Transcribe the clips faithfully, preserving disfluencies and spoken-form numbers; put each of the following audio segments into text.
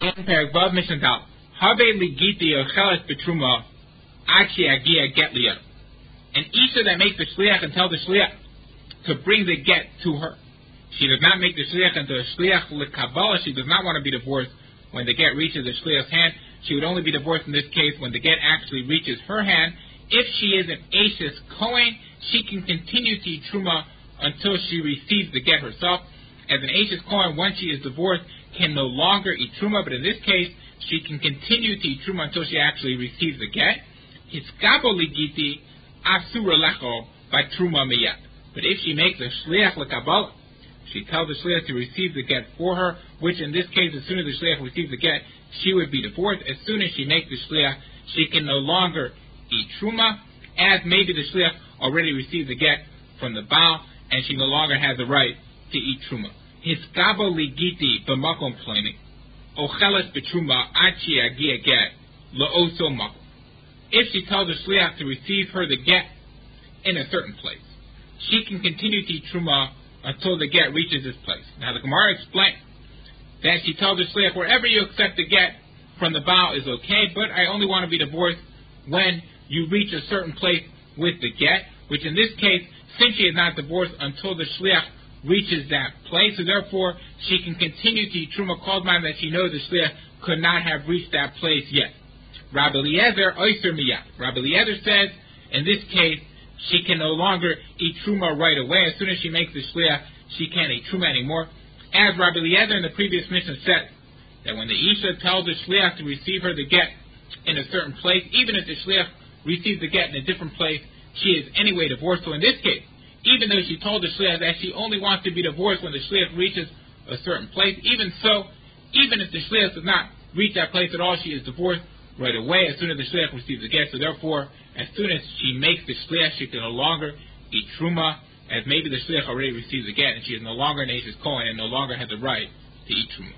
Perek Vav Mishnah Dal. Habe ligiti ocheles betruma achi agia get liya. An isha that makes the shliach and tell the shliach to bring the get to her. She does not make the shliach into a shliach l'kabbalah. She does not want to be divorced when the get reaches the shliach's hand. She would only be divorced in this case when the get actually reaches her hand. If she is an Ashes Kohen, she can continue to eat truma until she receives the get herself. As an Ashes Kohen, once she is divorced, can no longer eat truma, but in this case, she can continue to eat truma until she actually receives the get. Hiskabo ligiti asura lecho by truma miyat. But if she makes a shliach l'kabbalah, she tells the shliach to receive the get for her, which in this case, as soon as the shliach receives the get, she would be divorced. As soon as she makes the shliach, she can no longer eat truma, as maybe the shliach already received the get from the baal, and she no longer has the right to eat truma. Hiskabo ligiti b'makom pleni, ocheles betruma achi agia get la'oso makom. If she tells the shliach to receive her the get in a certain place, she can continue to eat truma until the get reaches this place. Now the Gemara explains that she tells the shliach, wherever you accept the get from the baal is okay, but I only want to be divorced when you reach a certain place with the get, which in this case, since she is not divorced until the shliach reaches that place, so therefore she can continue to eat truma called man that she knows the shliach could not have reached that place yet. Rabbi Eliezer oiser miyat. Rabbi Eliezer says, in this case, she can no longer eat truma right away. As soon as she makes the shliach, she can't eat truma anymore. As Rabbi Eliezer in the previous mission said, that when the isha tells the shliach to receive her the get in a certain place, even if the shliach receives the get in a different place, she is anyway divorced. So in this case, even though she told the shliach that she only wants to be divorced when the shliach reaches a certain place, even so, even if the shliach does not reach that place at all, she is divorced right away as soon as the shliach receives the get. So therefore, as soon as she makes the shliach, she can no longer eat truma, as maybe the shliach already receives the get, and she is no longer an Ashes Kohen and no longer has the right to eat truma.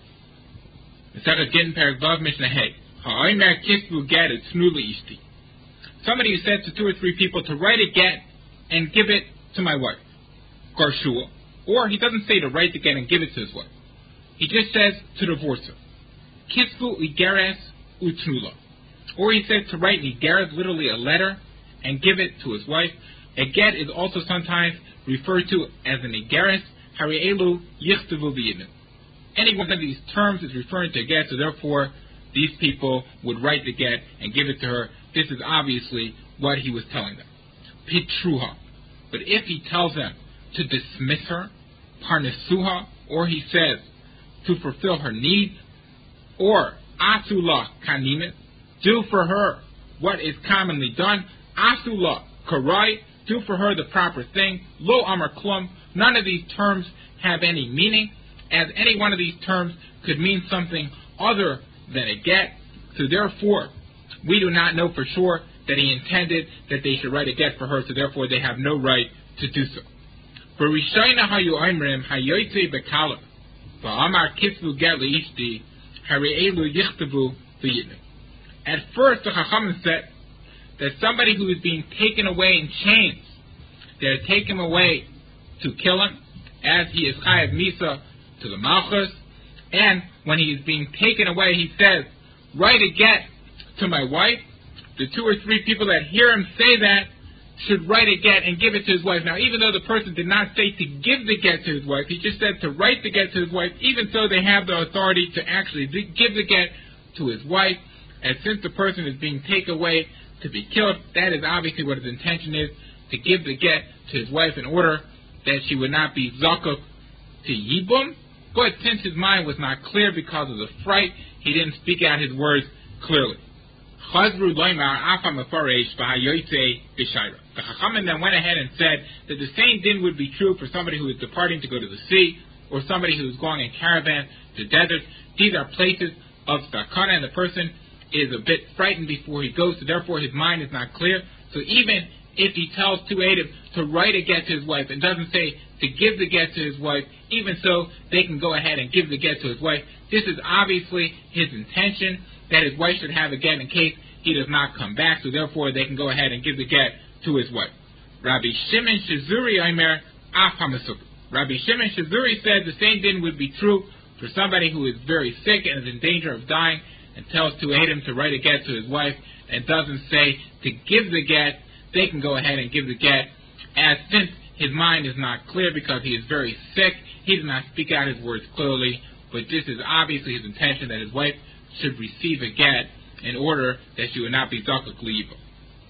The second Gittin Perek Vav Mishnah Hey. Ha'omer kisvu get tnula ishti. Somebody who says to two or three people to write a get and give it to my wife, Garshua. Or he doesn't say to write the get and give it to his wife. He just says to divorce her. Kisvu igeres utnula. Or he says to write igeres, literally a letter, and give it to his wife. A get is also sometimes referred to as an igeres. Harielu yichtavu b'yidin. Any one of these terms is referring to a get, so therefore these people would write the get and give it to her. This is obviously what he was telling them. Pitruha. But if he tells them to dismiss her, parnesuha, or he says to fulfill her needs, or asula kanimet, do for her what is commonly done, asula karai, do for her the proper thing, lo amar klum, none of these terms have any meaning, as any one of these terms could mean something other than a get, so therefore we do not know for sure that he intended that they should write a get for her, so therefore they have no right to do so. For Rishayna hayu aimrim hayoyte bekala, va'amar kisvu get leishti, hari'elu yichtavu v'yidnim. At first the Chachamim said that somebody who is being taken away in chains, they're taken away to kill him, as he is chayav misa to the malchus, and when he is being taken away, he says, write a get to my wife. The two or three people that hear him say that should write a get and give it to his wife. Now, even though the person did not say to give the get to his wife, he just said to write the get to his wife, even so they have the authority to actually give the get to his wife. And since the person is being taken away to be killed, that is obviously what his intention is, to give the get to his wife in order that she would not be zakuk to yibum. But since his mind was not clear because of the fright, he didn't speak out his words clearly. The Chachamim then went ahead and said that the same din would be true for somebody who is departing to go to the sea, or somebody who is going in caravan to desert. These are places of sakana, and the person is a bit frightened before he goes, so therefore his mind is not clear. So even if he tells two Adam to write a get to his wife and doesn't say to give the get to his wife, even so they can go ahead and give the get to his wife. This is obviously his intention, that his wife should have a get in case he does not come back, so therefore they can go ahead and give the get to his wife. Rabbi Shimon Shazuri Aimer Af HaMasuk. Rabbi Shimon Shazuri said the same din would be true For somebody who is very sick and is in danger of dying and tells to aid him to write a get to his wife and doesn't say to give the get, they can go ahead and give the get, as since his mind is not clear because he is very sick, he does not speak out his words clearly, but this is obviously his intention that his wife should receive a get in order that she would not be zakuk liba.